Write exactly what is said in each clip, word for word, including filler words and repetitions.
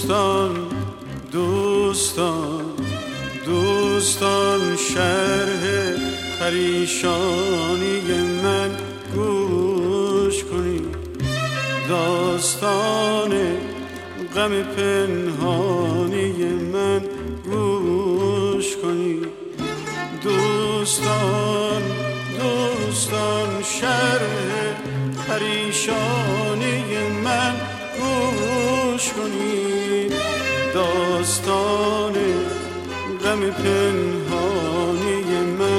دوستان دوستان دوستان شرح پریشانی من گوش کنید، داستان غم پنهانی من گوش کنید. دوستان دوستان شرح پریشانی من گوش کنید، داستان غم پنهانی من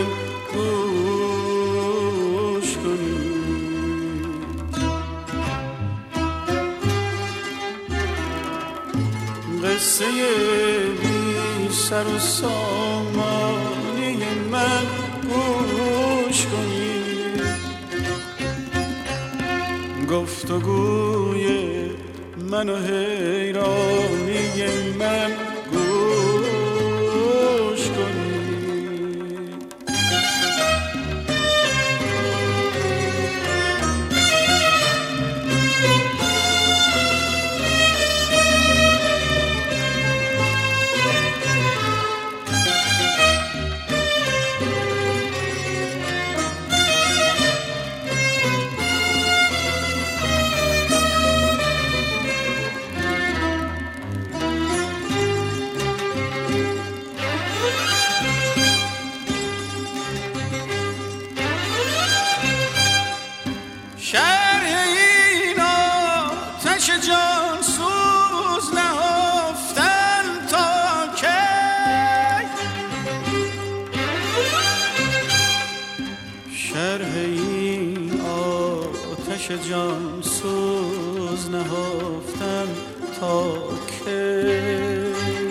گوش کنید. قصه بی سر و سامانی من گوش کنید، گفتگوی من و حیرانی من گوش کنید. جان سوز نهفتن تا که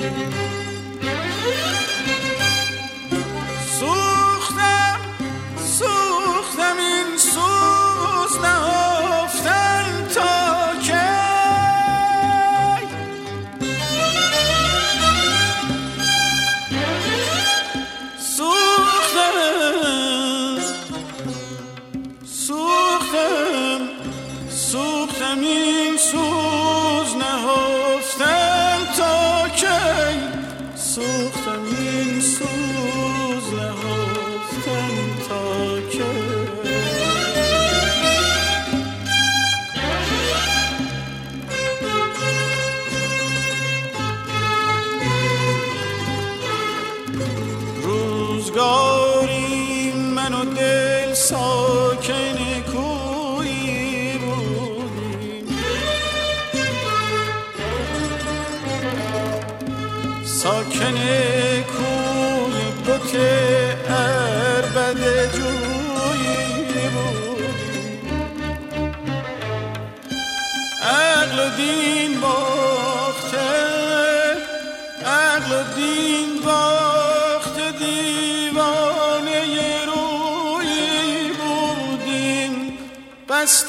سوختم سوختم این سوز نهفتن تا که سوختم سوختم سوختم این سوز نهفتم تا کی، سوختم این سوز نهفتم تا کی. روزگاری من و دل ساکن کویی بودیم، ساکن کوی بت عربد جویی بودیم. عقل و دین باخته، عقل و دین باخته، دیوانه رویی بودیم. بسته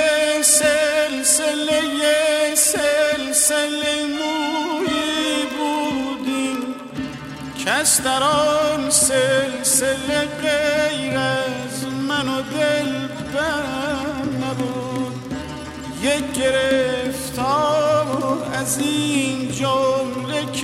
سلسله سلسله مویی بودیم، کس در آن سلسله غیر از من و دلبرم نبود. یک گرفتار از این جمله که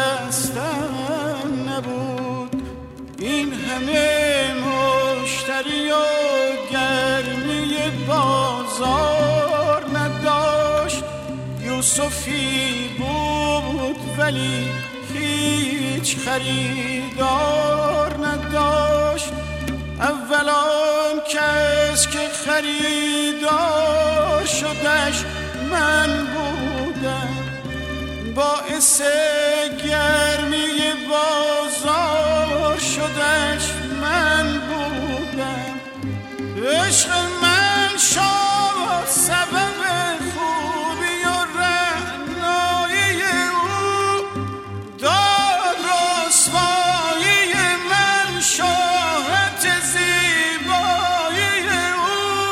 هستم نبود. این همه مشتری و گرمی بازار نداشت. یوسفی بود ولی هیچ خریدار نداشت. اولان کس که خریدار شدش من بودم، باعث گرمی بازار شدش من بودم. عشق من شد سبب خوبی و رعنایی او، داد رسوایی من شهرت زیبایی او.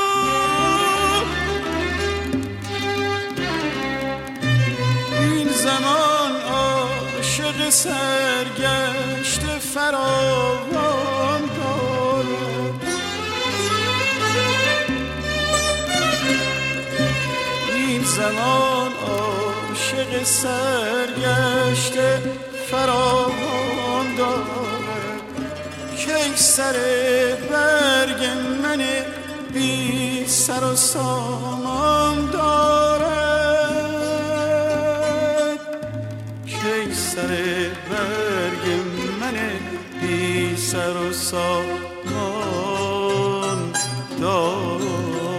این زمان عاشق سرگشت فراوان دارد، این زمان عاشق عاشق سرگشته فراوان دارد کی سر برگ من بی سر و سامان دارد کی سر برگ من بی سر و سامان دارد